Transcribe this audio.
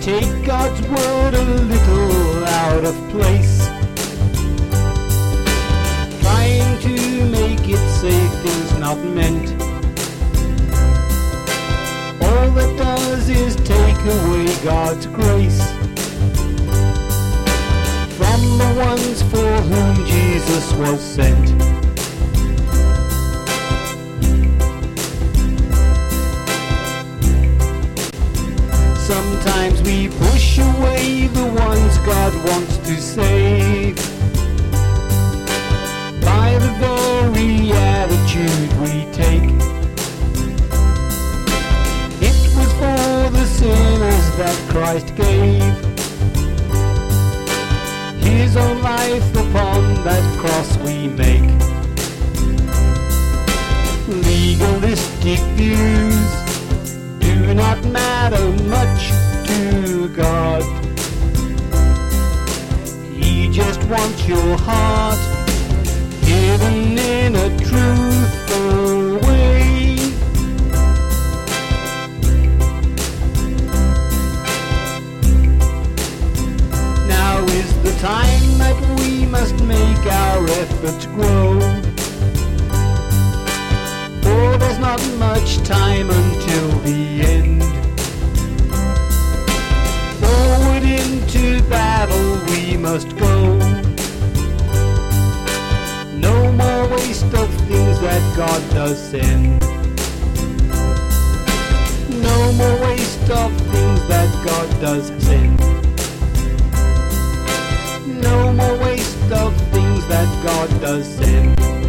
take God's word a little out of place, trying to make it say things not meant. All that does is take away God's grace from the ones for whom Jesus was sent. Sometimes we push away the ones God wants to save by the very attitude we take. It was for the sinners that Christ gave His own life upon that cross we make. Legalistic views do not matter much to God. He just wants your heart given in a truthful way. Now is the time that we must make our efforts grow, for there's not much time until the end. Forward into battle we must go. No more waste of things that God does send. No more waste of things that God does send. No more waste of things that God does send.